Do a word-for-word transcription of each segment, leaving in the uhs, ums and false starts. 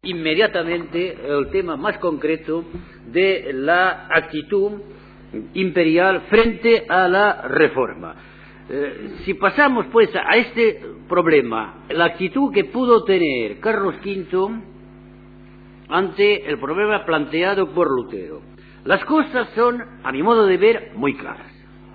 inmediatamente el tema más concreto de la actitud imperial frente a la Reforma. Eh, si pasamos pues a este problema, la actitud que pudo tener Carlos quinto ante el problema planteado por Lutero, las cosas son, a mi modo de ver, muy claras.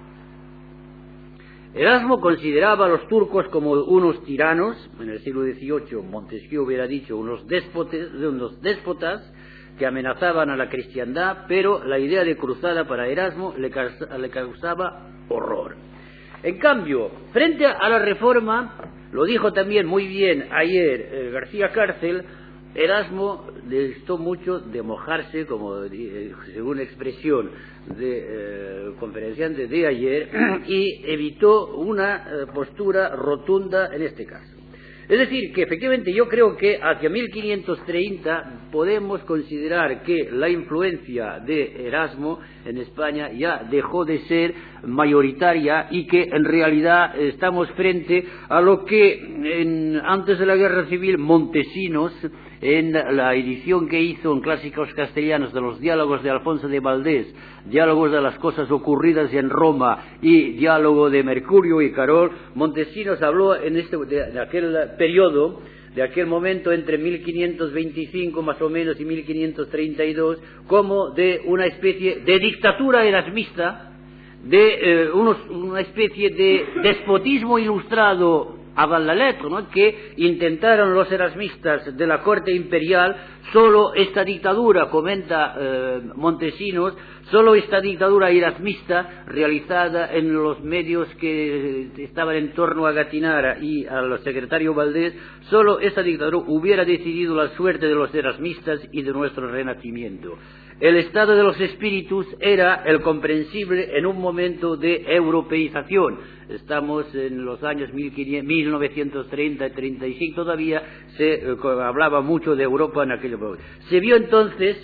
Erasmo consideraba a los turcos como unos tiranos, en el siglo dieciocho Montesquieu hubiera dicho unos déspotes, unos déspotas que amenazaban a la cristiandad, pero la idea de cruzada para Erasmo le, le causaba horror. En cambio, frente a la Reforma, lo dijo también muy bien ayer eh, García Cárcel, Erasmo necesitó mucho de mojarse, como eh, según expresión de eh, conferenciante de ayer, y evitó una eh, postura rotunda en este caso. Es decir, que efectivamente yo creo que hacia mil quinientos treinta podemos considerar que la influencia de Erasmo en España ya dejó de ser mayoritaria y que en realidad estamos frente a lo que en, antes de la Guerra Civil Montesinos, en la edición que hizo en Clásicos Castellanos de los diálogos de Alfonso de Valdés, diálogos de las cosas ocurridas en Roma y diálogo de Mercurio y Carol, Montesinos habló en este, de, de aquel periodo, de aquel momento entre mil quinientos veinticinco más o menos y mil quinientos treinta y dos, como de una especie de dictadura erasmista, de eh, unos, una especie de despotismo ilustrado avant la lettre, ¿no?, que intentaron los erasmistas de la corte imperial. Solo esta dictadura, comenta eh, Montesinos, solo esta dictadura erasmista realizada en los medios que estaban en torno a Gattinara y al secretario Valdés, solo esta dictadura hubiera decidido la suerte de los erasmistas y de nuestro renacimiento. El estado de los espíritus era el comprensible en un momento de europeización. Estamos en los años mil novecientos treinta y treinta y cinco, todavía se eh, hablaba mucho de Europa en aquel momento. Se vio entonces,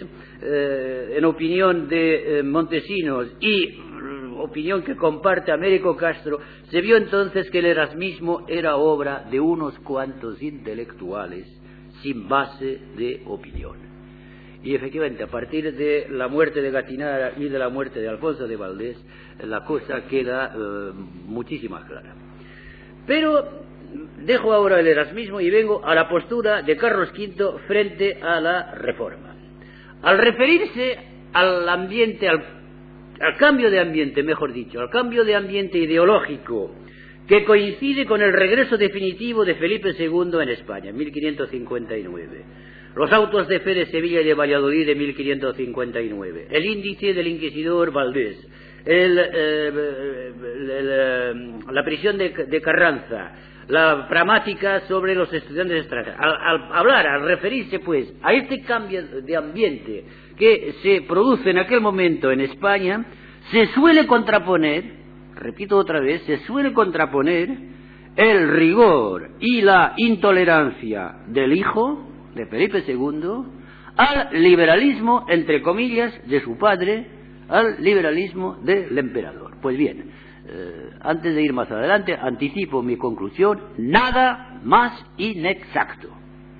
eh, en opinión de eh, Montesinos y eh, opinión que comparte Américo Castro, se vio entonces que el erasmismo era obra de unos cuantos intelectuales sin base de opinión. Y efectivamente, a partir de la muerte de Gattinara y de la muerte de Alfonso de Valdés, la cosa queda eh, muchísimo más clara. Pero dejo ahora el erasmismo y vengo a la postura de Carlos quinto frente a la Reforma. Al referirse al ambiente, al, al cambio de ambiente, mejor dicho, al cambio de ambiente ideológico que coincide con el regreso definitivo de Felipe segundo en España, en mil quinientos cincuenta y nueve. Los autos de fe de Sevilla y de Valladolid de mil quinientos cincuenta y nueve, el índice del inquisidor Valdés, el, eh, el, el, la prisión de, de Carranza, la gramática sobre los estudiantes extranjeros. Al, al hablar, al referirse pues a este cambio de ambiente que se produce en aquel momento en España, se suele contraponer, repito otra vez, se suele contraponer el rigor y la intolerancia del hijo de Felipe segundo al liberalismo, entre comillas, de su padre, al liberalismo del emperador. Pues bien, eh, antes de ir más adelante, anticipo mi conclusión: nada más inexacto,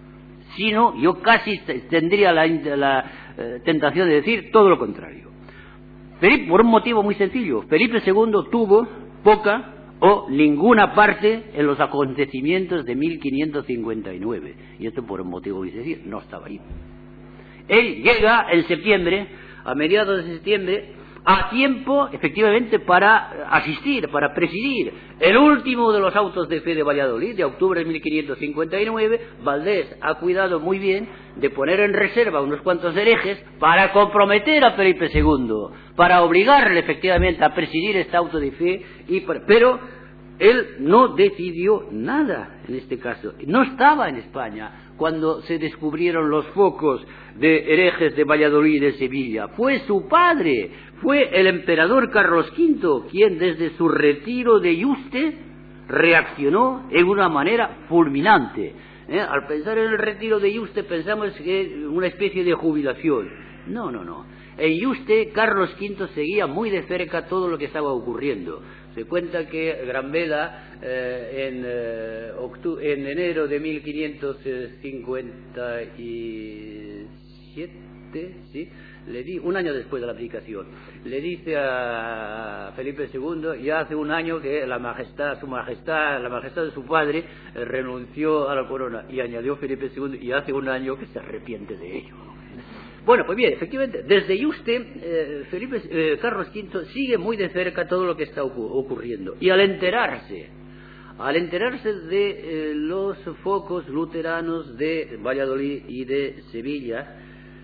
sino yo casi tendría la, la eh, tentación de decir todo lo contrario. Felipe, por un motivo muy sencillo, Felipe segundo tuvo poca o ninguna parte en los acontecimientos de mil quinientos cincuenta y nueve, y esto por un motivo muy sencillo, no estaba ahí. Él llega en septiembre, a mediados de septiembre, a tiempo efectivamente para asistir, para presidir el último de los autos de fe de Valladolid, de octubre de mil quinientos cincuenta y nueve. Valdés ha cuidado muy bien de poner en reserva unos cuantos herejes para comprometer a Felipe segundo, para obligarle efectivamente a presidir este auto de fe, y para, pero él no decidió nada en este caso. No estaba en España cuando se descubrieron los focos de herejes de Valladolid y de Sevilla. Fue su padre, fue el emperador Carlos quinto, quien desde su retiro de Yuste reaccionó en una manera fulminante. ¿Eh? Al pensar en el retiro de Yuste pensamos que es una especie de jubilación. No, no, no. En Yuste, Carlos quinto seguía muy de cerca todo lo que estaba ocurriendo. Se cuenta que Gran Vela eh, en, eh, octu en enero de mil quinientos cincuenta y siete, ¿sí?, le di, un año después de la abdicación, le dice a Felipe segundo, ya hace un año que la majestad, su majestad, la majestad de su padre eh, renunció a la corona, y añadió Felipe segundo, y hace un año que se arrepiente de ello. Bueno, pues bien, efectivamente, desde Yuste, eh, Felipe, eh, Carlos quinto sigue muy de cerca todo lo que está ocu ocurriendo, y al enterarse, al enterarse de eh, los focos luteranos de Valladolid y de Sevilla,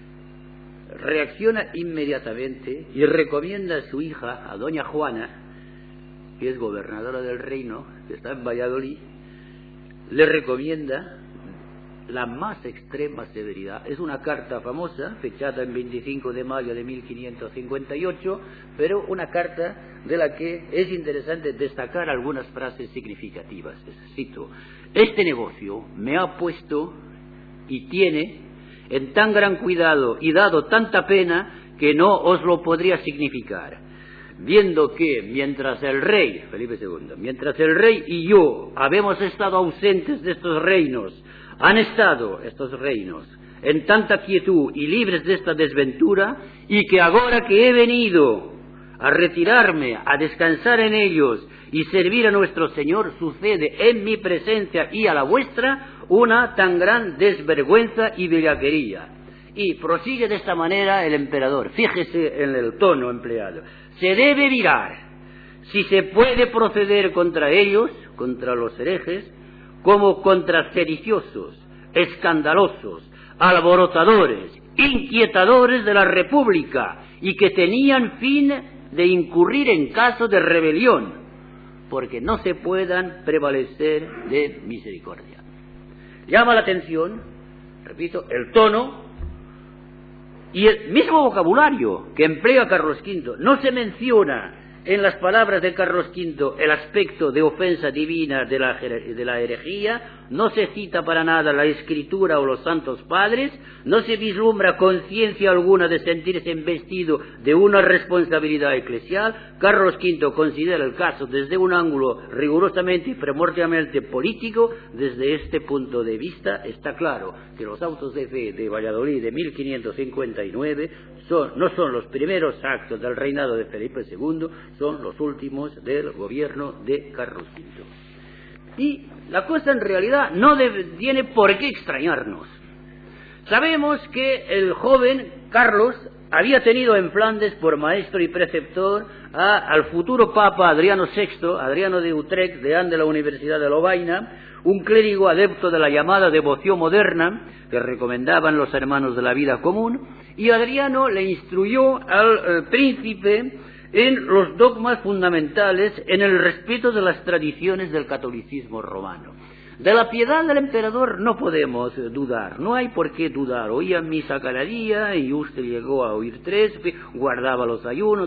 reacciona inmediatamente y recomienda a su hija, a doña Juana, que es gobernadora del reino, que está en Valladolid, le recomienda la más extrema severidad. Es una carta famosa, fechada en veinticinco de mayo de mil quinientos cincuenta y ocho, pero una carta de la que es interesante destacar algunas frases significativas. Cito: este negocio me ha puesto y tiene en tan gran cuidado y dado tanta pena que no os lo podría significar, viendo que mientras el rey, Felipe segundo, mientras el rey y yo habemos estado ausentes de estos reinos, han estado estos reinos en tanta quietud y libres de esta desventura, y que ahora que he venido a retirarme, a descansar en ellos y servir a nuestro Señor, sucede en mi presencia y a la vuestra una tan gran desvergüenza y bellaquería. Y prosigue de esta manera el emperador. Fíjese en el tono empleado. Se debe mirar si se puede proceder contra ellos, contra los herejes, como contra sediciosos, escandalosos, alborotadores, inquietadores de la República, y que tenían fin de incurrir en caso de rebelión, porque no se puedan prevalecer de misericordia. Llama la atención, repito, el tono y el mismo vocabulario que emplea Carlos quinto. No se menciona en las palabras de Carlos quinto el aspecto de ofensa divina de la, de la herejía, no se cita para nada la Escritura o los Santos Padres, no se vislumbra conciencia alguna de sentirse investido de una responsabilidad eclesial. Carlos quinto considera el caso desde un ángulo rigurosamente y primordialmente político. Desde este punto de vista está claro que los autos de fe de Valladolid de mil quinientos cincuenta y nueve son, no son los primeros actos del reinado de Felipe segundo, son los últimos del gobierno de Carlos quinto. Y la cosa en realidad no debe, tiene por qué extrañarnos. Sabemos que el joven Carlos había tenido en Flandes por maestro y preceptor a, al futuro papa Adriano sexto, Adriano de Utrecht, deán de la Universidad de Lovaina, un clérigo adepto de la llamada devoción moderna que recomendaban los hermanos de la vida común, y Adriano le instruyó al eh, príncipe en los dogmas fundamentales, en el respeto de las tradiciones del catolicismo romano. De la piedad del emperador no podemos dudar, no hay por qué dudar. Oía misa cada día, y usted llegó a oír tres, guardaba los ayunos,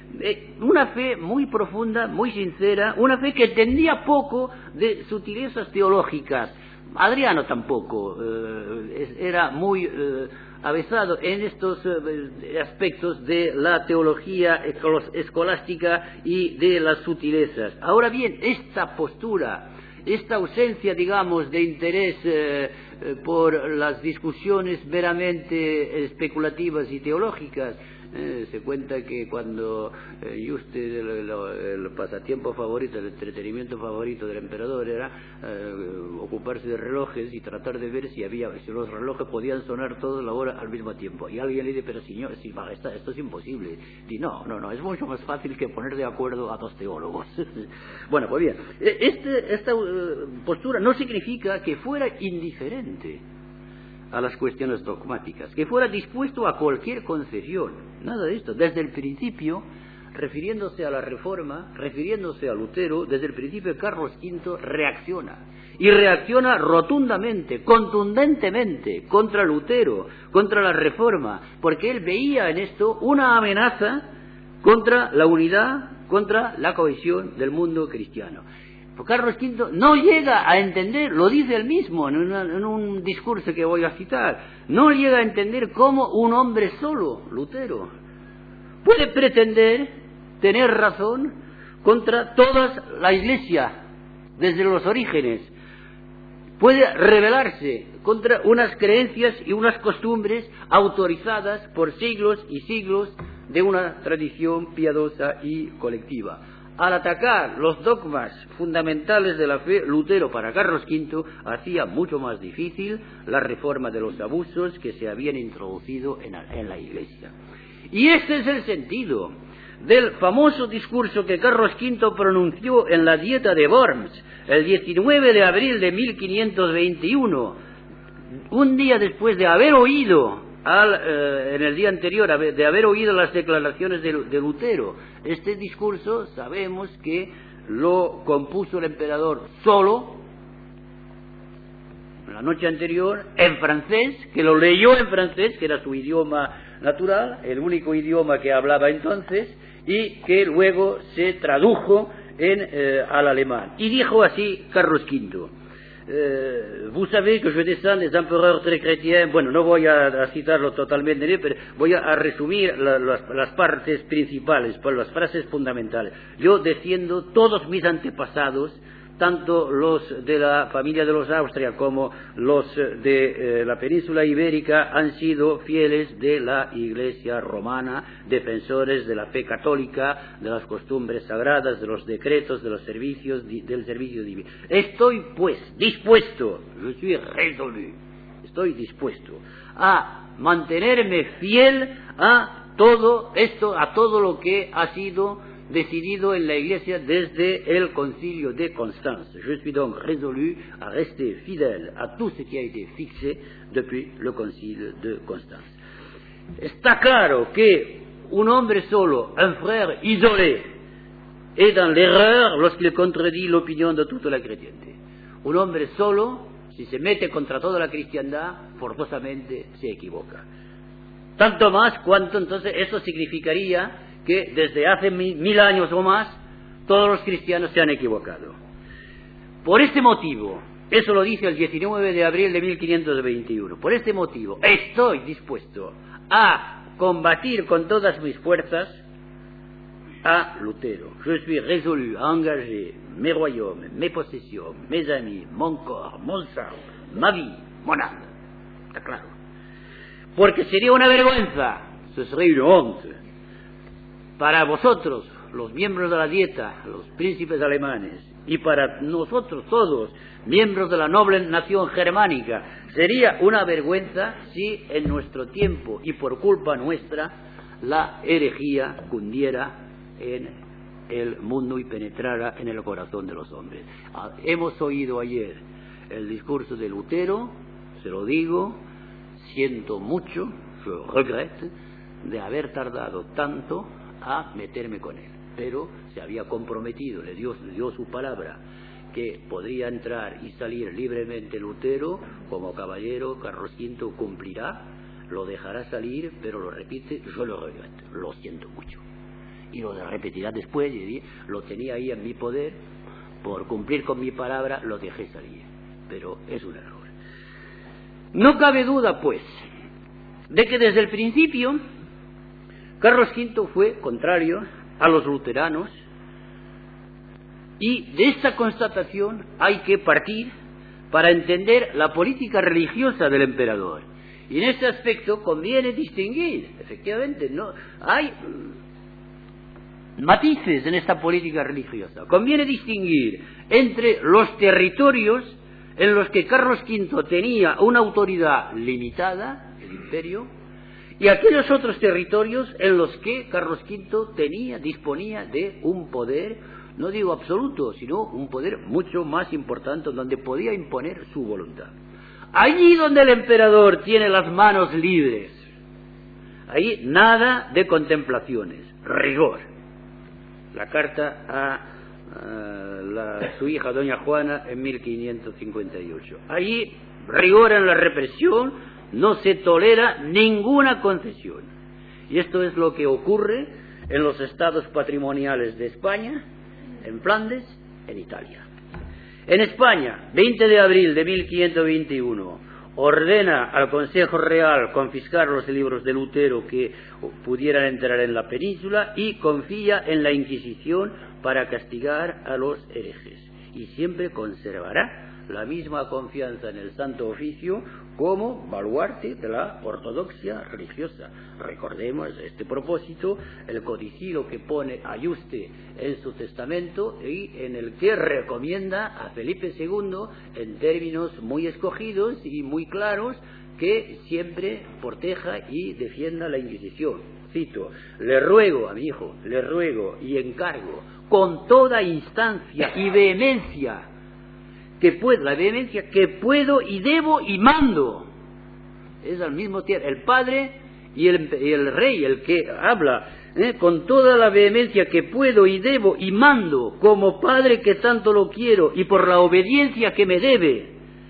una fe muy profunda, muy sincera, una fe que entendía poco de sutilezas teológicas. Adriano tampoco, eh, era muy eh, avesado en estos eh, aspectos de la teología escolástica y de las sutilezas. Ahora bien, esta postura, esta ausencia, digamos, de interés eh, eh, por las discusiones meramente especulativas y teológicas, eh, se cuenta que cuando eh, usted el, el, el pasatiempo favorito, el entretenimiento favorito del emperador era eh, ocuparse de relojes y tratar de ver si había, si los relojes podían sonar toda la hora al mismo tiempo. Y alguien le dice: pero señor, si majestad, esto es imposible. Y no, no, no, es mucho más fácil que poner de acuerdo a dos teólogos. Bueno, pues bien, este, esta uh, postura no significa que fuera indiferente a las cuestiones dogmáticas, que fuera dispuesto a cualquier concesión, nada de esto. Desde el principio, refiriéndose a la Reforma, refiriéndose a Lutero, desde el principio Carlos quinto reacciona, y reacciona rotundamente, contundentemente, contra Lutero, contra la Reforma, porque él veía en esto una amenaza contra la unidad, contra la cohesión del mundo cristiano. Carlos quinto no llega a entender, lo dice él mismo en, una, en un discurso que voy a citar, no llega a entender cómo un hombre solo, Lutero, puede pretender tener razón contra toda la Iglesia, desde los orígenes. Puede rebelarse contra unas creencias y unas costumbres autorizadas por siglos y siglos de una tradición piadosa y colectiva. Al atacar los dogmas fundamentales de la fe, Lutero, para Carlos quinto, hacía mucho más difícil la reforma de los abusos que se habían introducido en la, en la Iglesia. Y este es el sentido del famoso discurso que Carlos quinto pronunció en la Dieta de Worms el diecinueve de abril de mil quinientos veintiuno, un día después de haber oído Al, eh, en el día anterior de haber oído las declaraciones de, de Lutero. Este discurso sabemos que lo compuso el emperador solo la noche anterior en francés, que lo leyó en francés, que era su idioma natural, el único idioma que hablaba entonces, y que luego se tradujo en, eh, al alemán. Y dijo así Carlos quinto: Eh, vous savez que je descends des empereurs très chrétiens. Bueno, no voy a, a citarlo totalmente, pero voy a, a resumir la, las, las partes principales, por las frases fundamentales. Yo desciendo, todos mis antepasados, tanto los de la familia de los Austria como los de eh, la península ibérica, han sido fieles de la Iglesia romana, defensores de la fe católica, de las costumbres sagradas, de los decretos, de los servicios, del servicio divino. Estoy pues dispuesto, je suis résolu, estoy dispuesto a mantenerme fiel a todo esto, a todo lo que ha sido decidido en la Iglesia desde el Concilio de Constance. Je suis donc résolu à rester fidèle à tout ce qui a été fixé depuis le Concile de Constance. Está claro que un hombre solo, un frère isolé, est dans l'erreur lorsqu'il contredit l'opinion de toute la chrétienté. Un hombre solo, si se mete contra toda la cristiandad, forzosamente se equivoca. Tanto más cuanto entonces eso significaría que desde hace mil, mil años o más todos los cristianos se han equivocado. Por este motivo, eso lo dice el diecinueve de abril de mil quinientos veintiuno, por este motivo estoy dispuesto a combatir con todas mis fuerzas a Lutero. Je suis résolu à engager mes royaumes, mes possessions, mes amis, mon corps, mon sang, ma vie, mon âme. Está claro. Porque sería una vergüenza, ce serait une honte, para vosotros, los miembros de la Dieta, los príncipes alemanes, y para nosotros todos, miembros de la noble nación germánica, sería una vergüenza si en nuestro tiempo y por culpa nuestra la herejía cundiera en el mundo y penetrara en el corazón de los hombres. Hemos oído ayer el discurso de Lutero, se lo digo, siento mucho, je regrette, de haber tardado tanto a meterme con él, pero se había comprometido, le dio, le dio su palabra que podría entrar y salir libremente Lutero. Como caballero, Carlos quinto cumplirá, lo dejará salir, pero lo repite, yo lo regrete, lo siento mucho, y lo repetirá después, y lo tenía ahí en mi poder, por cumplir con mi palabra lo dejé salir, pero es un error. No cabe duda, pues, de que desde el principio Carlos quinto fue contrario a los luteranos, y de esta constatación hay que partir para entender la política religiosa del emperador. Y en este aspecto conviene distinguir, efectivamente, no hay matices en esta política religiosa. Conviene distinguir entre los territorios en los que Carlos quinto tenía una autoridad limitada, el imperio, y aquellos otros territorios en los que Carlos quinto tenía, disponía de un poder, no digo absoluto, sino un poder mucho más importante, donde podía imponer su voluntad. Allí donde el emperador tiene las manos libres, ahí nada de contemplaciones, rigor. La carta a, a la, su hija doña Juana en mil quinientos cincuenta y ocho. Allí rigor en la represión, no se tolera ninguna concesión. Y esto es lo que ocurre en los estados patrimoniales de España, en Flandes, en Italia. En España, veinte de abril de mil quinientos veintiuno, ordena al Consejo Real confiscar los libros de Lutero que pudieran entrar en la península, y confía en la Inquisición para castigar a los herejes, y siempre conservará la misma confianza en el Santo Oficio como baluarte de la ortodoxia religiosa. Recordemos a este propósito el codicilo que pone Ayuste en su testamento y en el que recomienda a Felipe segundo en términos muy escogidos y muy claros que siempre proteja y defienda la Inquisición. Cito: le ruego a mi hijo, le ruego y encargo con toda instancia y vehemencia que puedo, la vehemencia que puedo y debo y mando. Es al mismo tiempo el padre y el, y el rey el que habla, ¿eh? Con toda la vehemencia que puedo y debo y mando, como padre que tanto lo quiero y por la obediencia que me debe.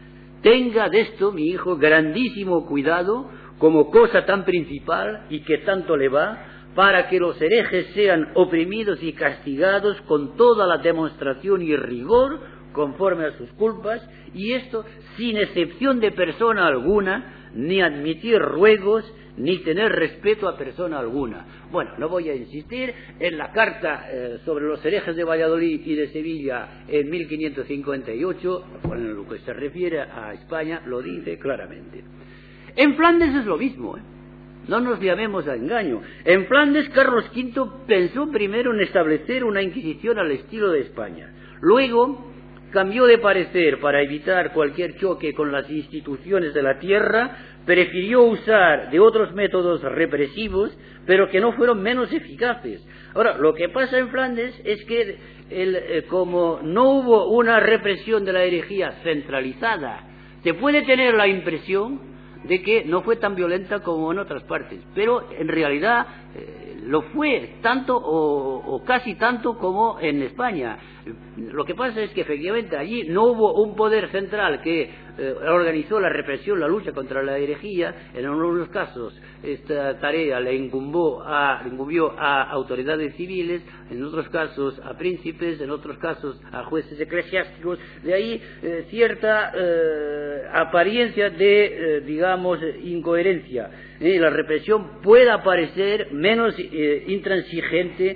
Tenga de esto mi hijo grandísimo cuidado como cosa tan principal y que tanto le va, para que los herejes sean oprimidos y castigados con toda la demostración y rigor conforme a sus culpas, y esto sin excepción de persona alguna, ni admitir ruegos, ni tener respeto a persona alguna. Bueno, no voy a insistir en la carta eh, sobre los herejes de Valladolid y de Sevilla en mil quinientos cincuenta y ocho, en lo que se refiere a España, lo dice claramente. En Flandes es lo mismo, ¿eh? No nos llamemos a engaño. En Flandes, Carlos quinto pensó primero en establecer una Inquisición al estilo de España. Luego cambió de parecer para evitar cualquier choque con las instituciones de la tierra, prefirió usar de otros métodos represivos, pero que no fueron menos eficaces. Ahora, lo que pasa en Flandes es que el, eh, como no hubo una represión de la herejía centralizada, se puede tener la impresión de que no fue tan violenta como en otras partes, pero en realidad eh, lo fue tanto o, o casi tanto como en España. Lo que pasa es que efectivamente allí no hubo un poder central que eh, organizó la represión, la lucha contra la herejía. En algunos casos esta tarea le incumbió a, le incumbió a autoridades civiles, en otros casos a príncipes, en otros casos a jueces eclesiásticos. De ahí eh, cierta eh, apariencia de, eh, digamos, incoherencia. Eh, la represión pueda parecer menos eh, intransigente,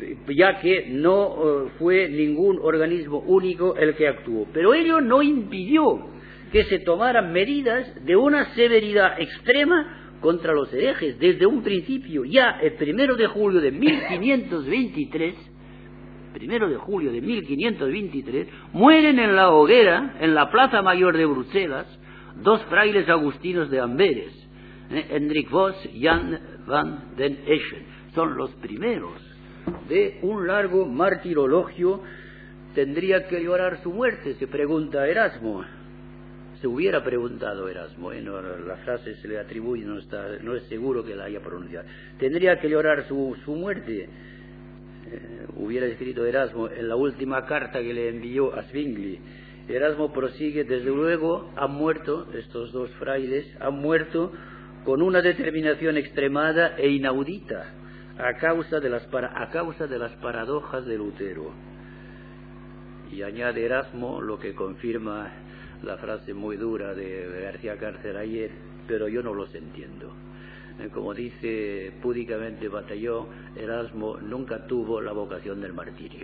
ya que no uh, fue ningún organismo único el que actuó. Pero ello no impidió que se tomaran medidas de una severidad extrema contra los herejes desde un principio. Ya el primero de julio de mil quinientos veintitrés, primero de julio de mil quinientos veintitrés, mueren en la hoguera, en la Plaza Mayor de Bruselas, dos frailes agustinos de Amberes, eh, Hendrik Vos y Jan van den Eschen. Son los primeros de un largo martirologio. Tendría que llorar su muerte, se pregunta Erasmo. Se hubiera preguntado Erasmo, ¿eh? No, la frase se le atribuye, no, está, no es seguro que la haya pronunciado. Tendría que llorar su, su muerte, eh, hubiera escrito Erasmo en la última carta que le envió a Zwingli. Erasmo prosigue: desde luego han muerto, estos dos frailes han muerto con una determinación extremada e inaudita, a causa de las, para, a causa de las paradojas de Lutero. Y añade Erasmo, lo que confirma la frase muy dura de García Cárcel ayer: pero yo no los entiendo. Como dice púdicamente Batallón, Erasmo nunca tuvo la vocación del martirio.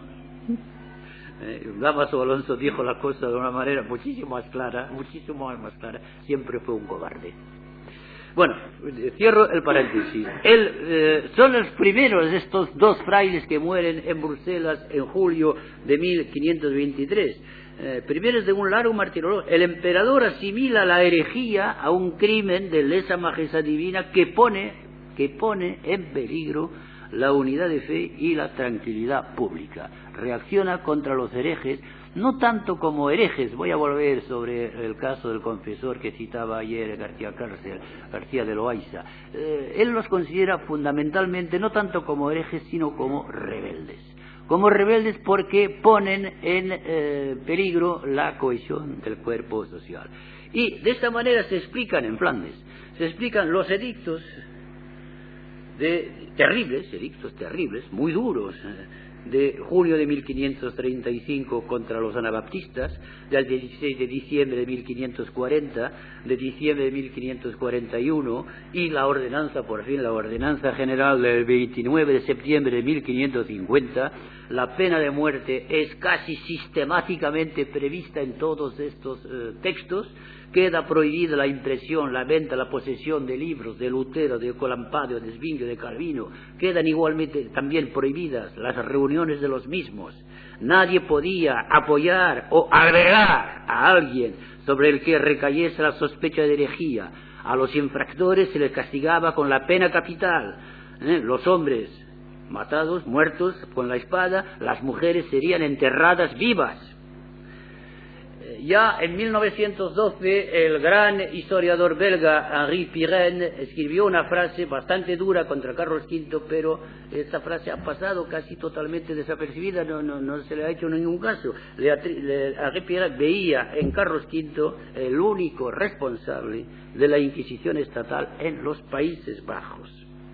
Eh, Dámaso Alonso dijo la cosa de una manera muchísimo más clara, muchísimo más clara: siempre fue un cobarde. Bueno, cierro el paréntesis. Él, eh, son los primeros de estos dos frailes que mueren en Bruselas en julio de mil quinientos veintitrés. Eh, primeros de un largo martirologio. El emperador asimila la herejía a un crimen de lesa majestad divina que pone, que pone en peligro la unidad de fe y la tranquilidad pública. Reacciona contra los herejes, no tanto como herejes. Voy a volver sobre el caso del confesor que citaba ayer García Cárcel, García de Loaiza. Eh, él los considera fundamentalmente no tanto como herejes, sino como rebeldes. Como rebeldes porque ponen en eh, peligro la cohesión del cuerpo social. Y de esta manera se explican en Flandes, se explican los edictos de, terribles, edictos terribles, muy duros, de junio de mil quinientos treinta y cinco contra los anabaptistas, del dieciséis de diciembre de mil quinientos cuarenta, de diciembre de mil quinientos cuarenta y uno, y la ordenanza, por fin, la ordenanza general del veintinueve de septiembre de mil quinientos cincuenta. La pena de muerte es casi sistemáticamente prevista en todos estos eh, textos. Queda prohibida la impresión, la venta, la posesión de libros de Lutero, de Colampado, de Zwinglio, de Calvino. Quedan igualmente también prohibidas las reuniones de los mismos. Nadie podía apoyar o agregar a alguien sobre el que recayese la sospecha de herejía. A los infractores se les castigaba con la pena capital. ¿Eh? Los hombres matados, muertos con la espada, las mujeres serían enterradas vivas. Ya en mil novecientos doce el gran historiador belga Henri Pirenne escribió una frase bastante dura contra Carlos quinto, pero esa frase ha pasado casi totalmente desapercibida, no, no, no se le ha hecho ningún caso. Henri Pirenne veía en Carlos quinto el único responsable de la Inquisición estatal en los Países Bajos.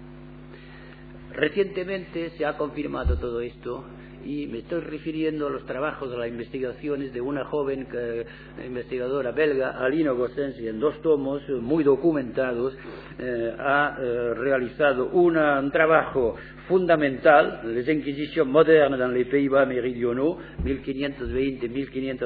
Recientemente se ha confirmado todo esto, y me estoy refiriendo a los trabajos, a las investigaciones de una joven que, investigadora belga, Aline Gossens, y en dos tomos muy documentados eh, ha eh, realizado una, un trabajo fundamental, Les Inquisitions modernes dans les Pays-Bas méridionaux, mil quinientos veinte a mil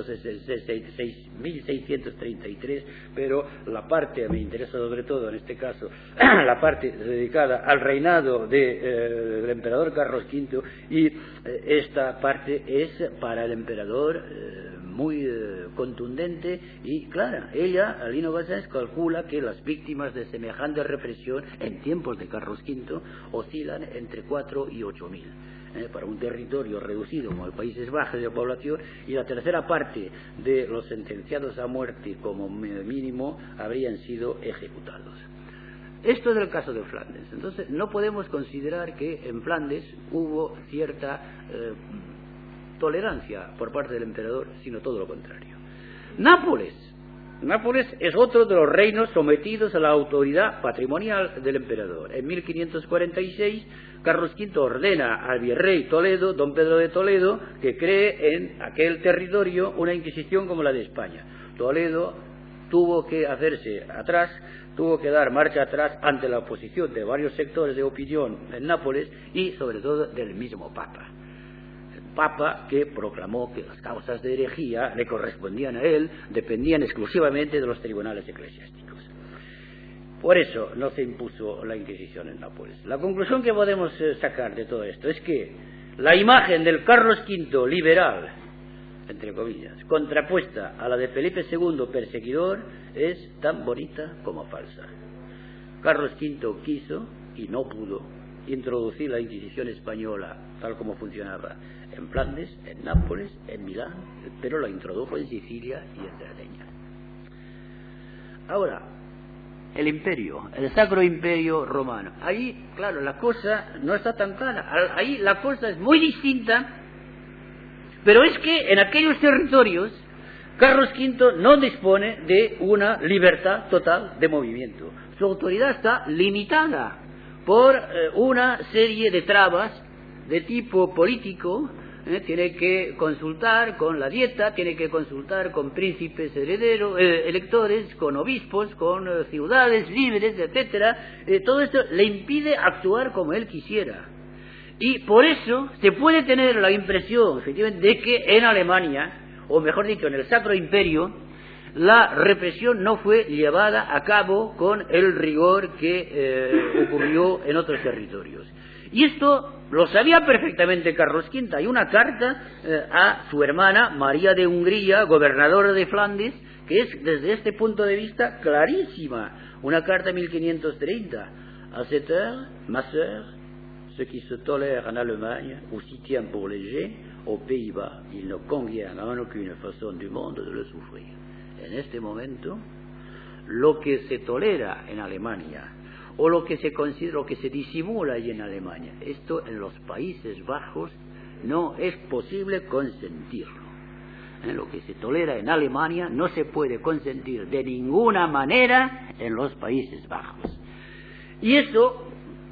seiscientos treinta y tres, pero la parte, me interesa sobre todo en este caso, la parte dedicada al reinado de, eh, del emperador Carlos quinto, y eh, esta parte es para el emperador eh, muy eh, contundente y clara. Ella, Aline Gossens, calcula que las víctimas de semejante represión en tiempos de Carlos quinto oscilan entre cuatro y ocho mil. Eh, para un territorio reducido como el Países Bajos de población, y la tercera parte de los sentenciados a muerte como mínimo habrían sido ejecutados. Esto es el caso de Flandes. Entonces no podemos considerar que en Flandes hubo cierta eh, tolerancia por parte del emperador, sino todo lo contrario. Nápoles. Nápoles es otro de los reinos sometidos a la autoridad patrimonial del emperador. En mil quinientos cuarenta y seis, Carlos quinto ordena al virrey Toledo, don Pedro de Toledo, que cree en aquel territorio una inquisición como la de España. Toledo tuvo que hacerse atrás, tuvo que dar marcha atrás ante la oposición de varios sectores de opinión en Nápoles y sobre todo del mismo Papa. Papa que proclamó que las causas de herejía le correspondían a él, dependían exclusivamente de los tribunales eclesiásticos. Por eso no se impuso la Inquisición en Nápoles. La conclusión que podemos sacar de todo esto es que la imagen del Carlos quinto liberal, entre comillas, contrapuesta a la de Felipe segundo perseguidor, es tan bonita como falsa. Carlos quinto quiso y no pudo introducir la Inquisición española tal como funcionaba en Flandes, en Nápoles, en Milán, pero la introdujo en Sicilia y en Cerdeña. Ahora, el imperio, el Sacro Imperio Romano. Ahí, claro, la cosa no está tan clara. Ahí la cosa es muy distinta, pero es que en aquellos territorios Carlos quinto no dispone de una libertad total de movimiento. Su autoridad está limitada por eh, una serie de trabas de tipo político. Eh, tiene que consultar con la dieta, tiene que consultar con príncipes herederos, eh, electores, con obispos, con eh, ciudades libres, etcétera. Eh, todo esto le impide actuar como él quisiera. Y por eso se puede tener la impresión, efectivamente, de que en Alemania, o mejor dicho, en el Sacro Imperio, la represión no fue llevada a cabo con el rigor que eh, ocurrió en otros territorios. Y esto lo sabía perfectamente Carlos quinto. Hay una carta eh, a su hermana María de Hungría, gobernadora de Flandes, que es desde este punto de vista clarísima. Una carta de mil quinientos treinta. A cette heure, ma sœur, ce qui se tolère en Allemagne ou s'y tient pour léger, aux Pays-Bas, il ne convient en aucune façon du monde de le sufrir. En este momento, lo que se tolera en Alemania o lo que se considera, lo que se disimula allí en Alemania, esto en los Países Bajos no es posible consentirlo. ¿Eh? Lo que se tolera en Alemania no se puede consentir de ninguna manera en los Países Bajos. Y eso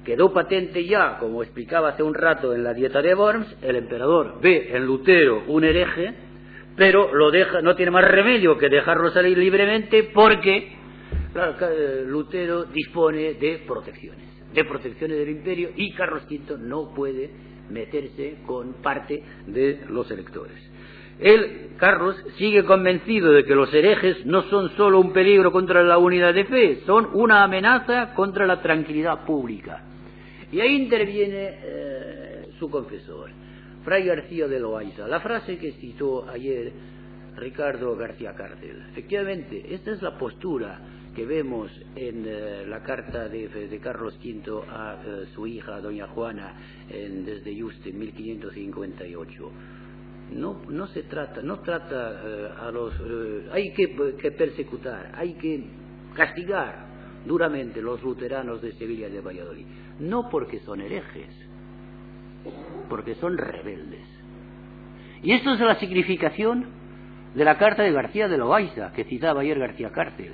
quedó patente ya, como explicaba hace un rato en la Dieta de Worms, el emperador ve en Lutero un hereje, pero lo deja, no tiene más remedio que dejarlo salir libremente porque, claro, Lutero dispone de protecciones, de protecciones del imperio, y Carlos quinto no puede meterse con parte de los electores. Él, Carlos, sigue convencido de que los herejes no son solo un peligro contra la unidad de fe, son una amenaza contra la tranquilidad pública. Y ahí interviene eh, su confesor, Fray García de Loayza. La frase que citó ayer Ricardo García Cárcel. Efectivamente, esta es la postura que vemos en eh, la carta de, de Carlos quinto a eh, su hija, doña Juana, en, desde Yuste, en mil quinientos cincuenta y ocho. No, no se trata, no trata eh, a los... Eh, hay que, que persecutar, hay que castigar duramente los luteranos de Sevilla y de Valladolid. No porque son herejes, porque son rebeldes. Y esto es la significación de la carta de García de Loayza, que citaba ayer García Cárcel.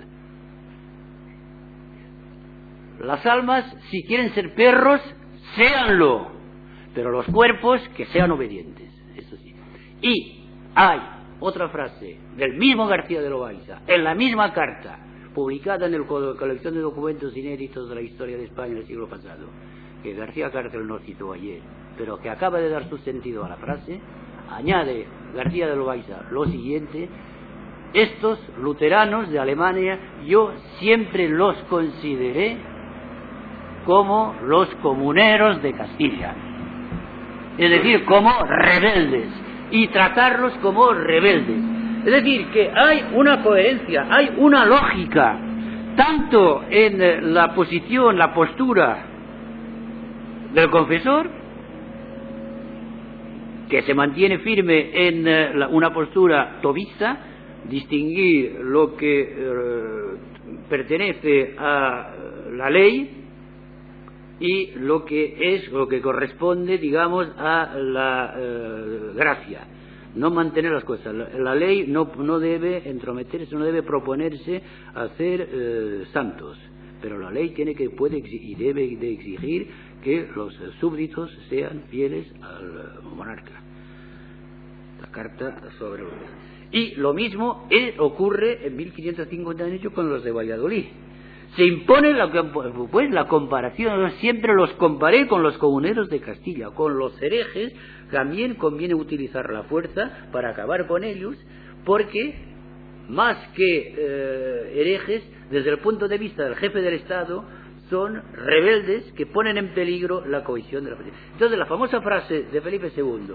Las almas, si quieren ser perros, séanlo, pero los cuerpos que sean obedientes, eso sí. Y hay otra frase del mismo García de Loayza, en la misma carta, publicada en la colección de documentos inéditos de la historia de España del siglo pasado, que García Cárcel no citó ayer, pero que acaba de dar su sentido a la frase. Añade García de Loayza lo siguiente: estos luteranos de Alemania yo siempre los consideré como los comuneros de Castilla, es decir, como rebeldes, y tratarlos como rebeldes. Es decir, que hay una coherencia, hay una lógica, tanto en la posición, la postura del confesor, que se mantiene firme en una postura tobista, distinguir lo que eh, pertenece a la ley y lo que es, lo que corresponde, digamos, a la eh, gracia. No mantener las cosas. La, la ley no, no debe entrometerse, no debe proponerse a hacer eh, santos, pero la ley tiene que, puede y debe de exigir que los súbditos sean fieles al monarca. La carta sobre... Y lo mismo eh, ocurre en mil quinientos cincuenta y ocho con los de Valladolid. Se impone la, pues, la comparación. Siempre los comparé con los comuneros de Castilla, con los herejes. También conviene utilizar la fuerza para acabar con ellos, porque más que eh, herejes, desde el punto de vista del jefe del Estado, son rebeldes que ponen en peligro la cohesión de la sociedad. Entonces, la famosa frase de Felipe segundo,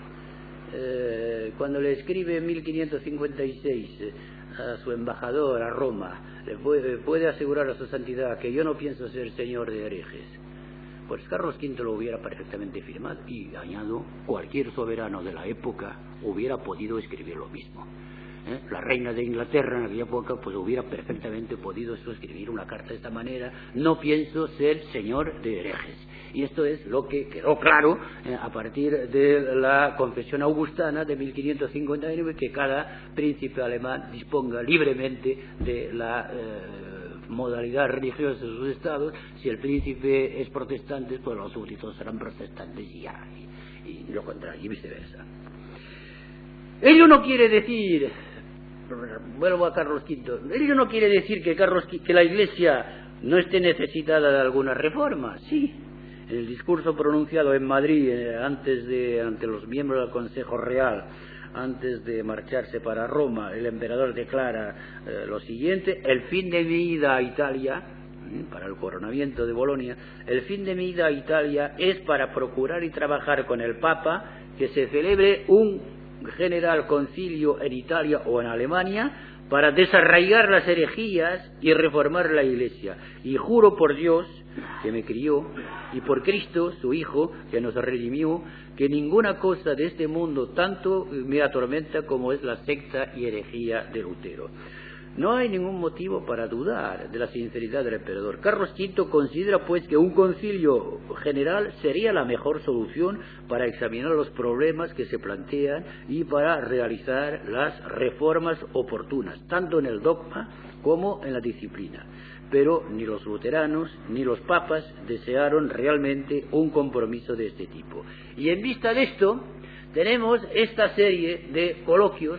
eh, cuando le escribe en mil quinientos cincuenta y seis eh, a su embajador a Roma, le puede, puede asegurar a su santidad que yo no pienso ser señor de herejes. Pues Carlos quinto lo hubiera perfectamente firmado, y añado, cualquier soberano de la época hubiera podido escribir lo mismo. ¿Eh? La reina de Inglaterra en aquella época pues hubiera perfectamente podido escribir una carta de esta manera: no pienso ser señor de herejes. Y esto es lo que quedó claro eh, a partir de la confesión augustana de mil quinientos cincuenta y nueve, que cada príncipe alemán disponga libremente de la eh, modalidad religiosa de sus estados. Si el príncipe es protestante, pues los súbditos serán protestantes y ya, y, y lo contrario, y viceversa. Ello no quiere decir, vuelvo a Carlos quinto, ello no quiere decir que, Carlos, que la Iglesia no esté necesitada de alguna reforma. Sí, en el discurso pronunciado en Madrid eh, antes de, ante los miembros del Consejo Real, antes de marcharse para Roma, el emperador declara eh, lo siguiente: el fin de mi ida a Italia, eh, para el coronamiento de Bolonia, el fin de mi ida a Italia es para procurar y trabajar con el Papa que se celebre un general concilio en Italia o en Alemania para desarraigar las herejías y reformar la Iglesia. Y juro por Dios que me crió y por Cristo, su Hijo, que nos redimió, que ninguna cosa de este mundo tanto me atormenta como es la secta y herejía de Lutero. No hay ningún motivo para dudar de la sinceridad del emperador. Carlos quinto considera pues que un concilio general sería la mejor solución para examinar los problemas que se plantean y para realizar las reformas oportunas, tanto en el dogma como en la disciplina. Pero ni los luteranos ni los papas desearon realmente un compromiso de este tipo. Y en vista de esto, tenemos esta serie de coloquios,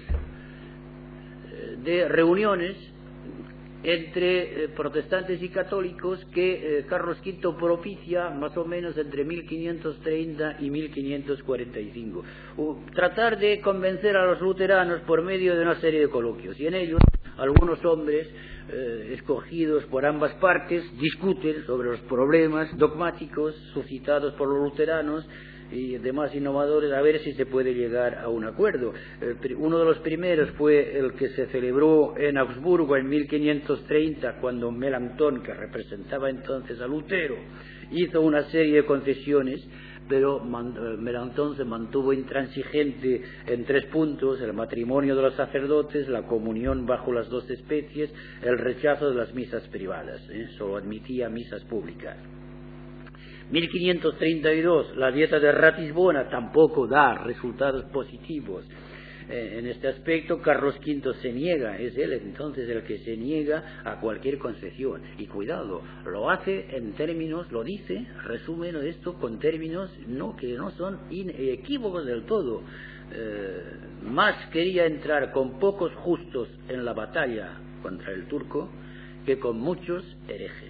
de reuniones entre eh, protestantes y católicos que eh, Carlos quinto propicia más o menos entre mil quinientos treinta y mil quinientos cuarenta y cinco. Uh, tratar de convencer a los luteranos por medio de una serie de coloquios, y en ellos algunos hombres eh, escogidos por ambas partes discuten sobre los problemas dogmáticos suscitados por los luteranos y demás innovadores, a ver si se puede llegar a un acuerdo. El, uno de los primeros fue el que se celebró en Augsburgo en mil quinientos treinta, cuando Melanchthon, que representaba entonces a Lutero, hizo una serie de concesiones, pero Melanchthon se mantuvo intransigente en tres puntos: el matrimonio de los sacerdotes, la comunión bajo las dos especies, el rechazo de las misas privadas, ¿eh? Solo admitía misas públicas. mil quinientos treinta y dos, la dieta de Ratisbona tampoco da resultados positivos. Eh, en este aspecto, Carlos quinto se niega, es él entonces el que se niega a cualquier concesión. Y cuidado, lo hace en términos, lo dice, resumen esto con términos no, que no son inequívocos del todo. Eh, más quería entrar con pocos justos en la batalla contra el turco que con muchos herejes.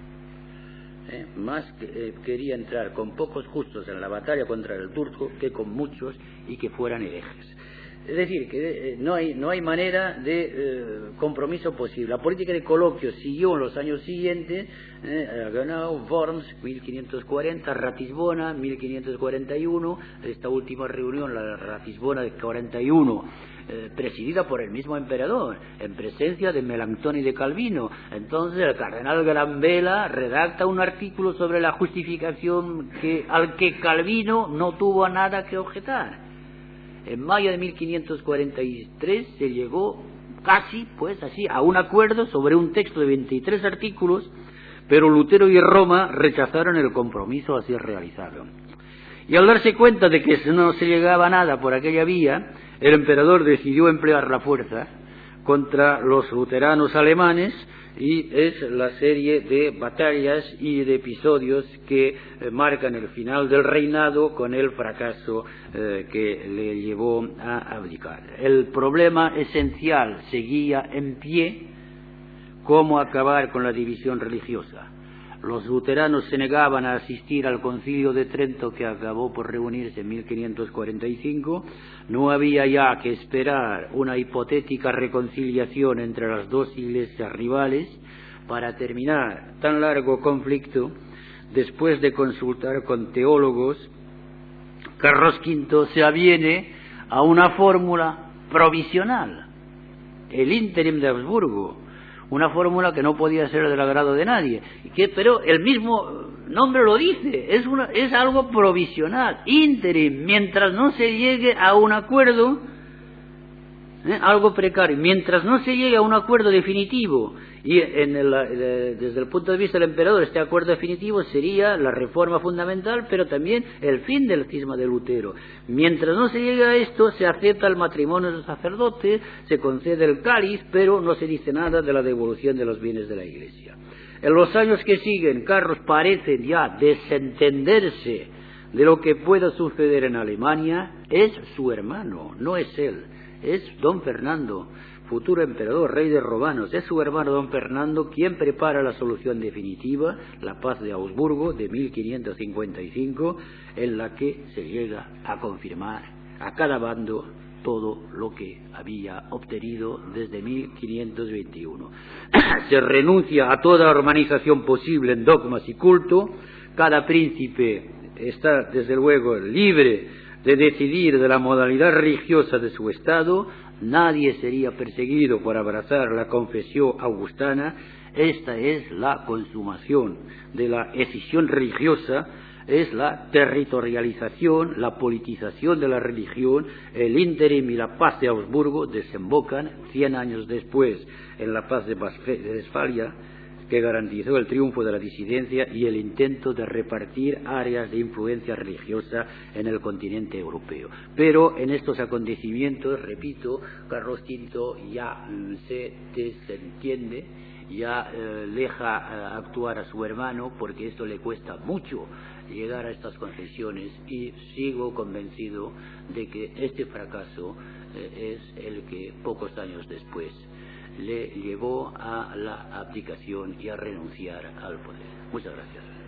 Eh, más que, eh, quería entrar con pocos justos en la batalla contra el turco que con muchos y que fueran herejes. Es decir, que eh, no hay no hay manera de eh, compromiso posible. La política de coloquios siguió en los años siguientes, eh, Genau, Worms, mil quinientos cuarenta, Ratisbona, mil quinientos cuarenta y uno, esta última reunión, la Ratisbona de cuarenta y uno, Eh, presidida por el mismo emperador, en presencia de Melanchthon y de Calvino. Entonces el cardenal Granvela redacta un artículo sobre la justificación que, al que Calvino no tuvo nada que objetar. En mayo de mil quinientos cuarenta y tres se llegó casi, pues así, a un acuerdo sobre un texto de veintitrés artículos, pero Lutero y Roma rechazaron el compromiso así realizado. Y al darse cuenta de que no se llegaba a nada por aquella vía, el emperador decidió emplear la fuerza contra los luteranos alemanes, y es la serie de batallas y de episodios que eh, marcan el final del reinado, con el fracaso eh, que le llevó a abdicar. El problema esencial seguía en pie: cómo acabar con la división religiosa. Los luteranos se negaban a asistir al Concilio de Trento, que acabó por reunirse en mil quinientos cuarenta y cinco. No había ya que esperar una hipotética reconciliación entre las dos iglesias rivales para terminar tan largo conflicto. Después de consultar con teólogos, Carlos quinto se aviene a una fórmula provisional, el ínterim de Augsburgo, una fórmula que no podía ser del agrado de nadie, que, pero el mismo nombre lo dice, es, una, es algo provisional, ínterim, mientras no se llegue a un acuerdo, ¿eh? algo precario, mientras no se llegue a un acuerdo definitivo. Y en el, desde el punto de vista del emperador, este acuerdo definitivo sería la reforma fundamental, pero también el fin del cisma de Lutero. Mientras no se llegue a esto, se acepta el matrimonio de los sacerdotes, se concede el cáliz, pero no se dice nada de la devolución de los bienes de la Iglesia. En los años que siguen, Carlos parece ya desentenderse de lo que pueda suceder en Alemania. Es su hermano, no es él, es don Fernando, futuro emperador, rey de romanos. Es su hermano don Fernando quien prepara la solución definitiva, la paz de Augsburgo de mil quinientos cincuenta y cinco, en la que se llega a confirmar a cada bando todo lo que había obtenido desde mil quinientos veintiuno. Se renuncia a toda organización posible en dogmas y culto. Cada príncipe está, desde luego, libre de decidir de la modalidad religiosa de su estado. Nadie sería perseguido por abrazar la confesión augustana. Esta es la consumación de la escisión religiosa es la territorialización, la politización de la religión. El ínterim y la paz de Augsburgo desembocan cien años después en la paz de Westfalia, que garantizó el triunfo de la disidencia y el intento de repartir áreas de influencia religiosa en el continente europeo. Pero en estos acontecimientos, repito, Carlos quinto ya se desentiende, ya eh, deja eh, actuar a su hermano, porque esto le cuesta mucho llegar a estas concesiones, y sigo convencido de que este fracaso eh, es el que pocos años después le llevó a la abdicación y a renunciar al poder. Muchas gracias.